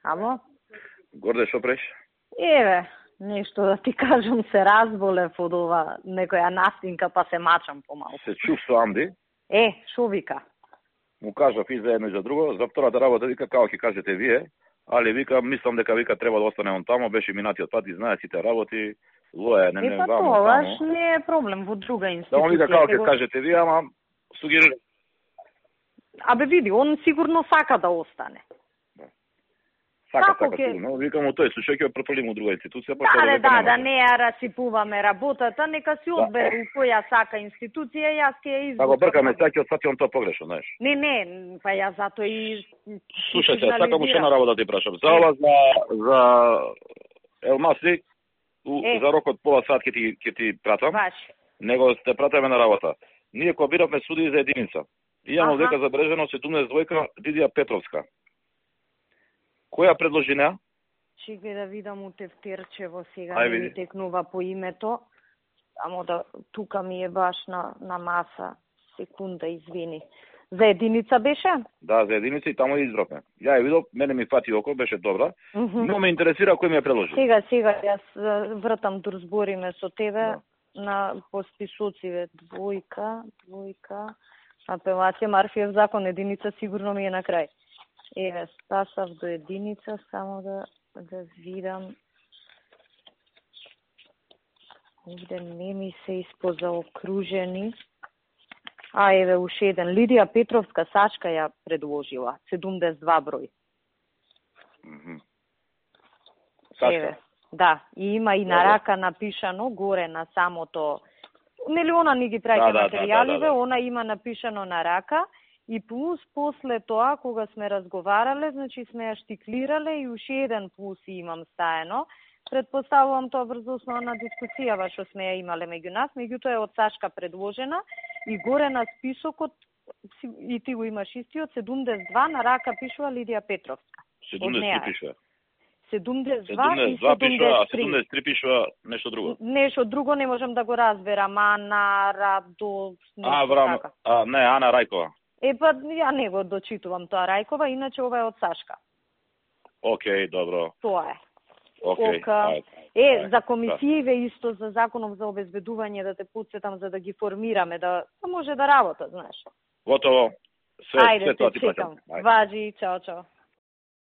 Амо? Горде, што преш? Еве, нешто да ти кажам, се разболев од ова некоја настинка, па се мачам помалку. Се чувствувам, ди? Шо вика? Му кажав и за едно и за друго, за втората работа вика како ќе кажете вие, али вика мислам дека вика треба да остане он тамо, беше минатиот пат и знае сите работи, лоја не па вамо тоа тамо. не е проблем во друга Да институција. он вика како ќе кажете вие, ама сугерира. Абе види, он сигурно сака да остане. Сака, сигурно. Викам, тој слушај ќе префрлим у друга институција, па да не ја расипуваме работата, нека си одбере у која сака институција, јас ќе ја извикам. Да го бркаме саки он тоа погрешно, знаеш. Не, па ја затоа и слушај се, сакам уште една работа да ти прашам. За ова за Елмаси за рокот пола сат ќе ти пратам. Баш. Него сте пратаме на работа. Ние кога биравме суди за единица. Имам дека забележено 72 Дидија Петровска. Која предложи неа? Чекај да видам у тефтерчево сега, не ми текнува по името. Само да, тука ми е баш на маса. Секунда, извини. За единица беше? Да, за единица и тамо избравме. Ја ја видов, мене ми фати око, беше добра. Но ме интересира кој ми ја предложи. Сега, јас вртам да разбориме со тебе на посписоциве. Двојка, апелација, Марфиев закон, единица сигурно ми е на крај. Еве, стасав до единица, само да видам. Овде не ми се испозаокружени. Еве, уште еден. Лидија Петровска, Сачка ја предложила. 72 број. Сачка? Да, и има и на рака напишано горе на самото... Нели она ни ги праќа материјаливе, она има напишано на рака. И плюс после тоа, кога сме разговарале, значи сме ја штиклирале и уште еден плюс имам стаено. Предпоставувам тоа врз основна дискусија што сме ја имале меѓу нас, меѓутоа е од Сашка предложена и горе на списокот, и ти го имаш истиот, 72 на рака пишува Лидија Петровска. 73 пишува. 72 и 73 пишува нешто друго. Нешто друго не можам да го разберам, Ана Радо... Не, Ана Рајкова. Па ја не го дочитувам тоа Рајкова, иначе ова е од Сашка. Океј, добро. Тоа е. Океј. За комисијиве исто за законов за обезбедување да те подсетам за да ги формираме, да може да работат, знаеш. Готово. Све тоа ти чекам. Важи, чао.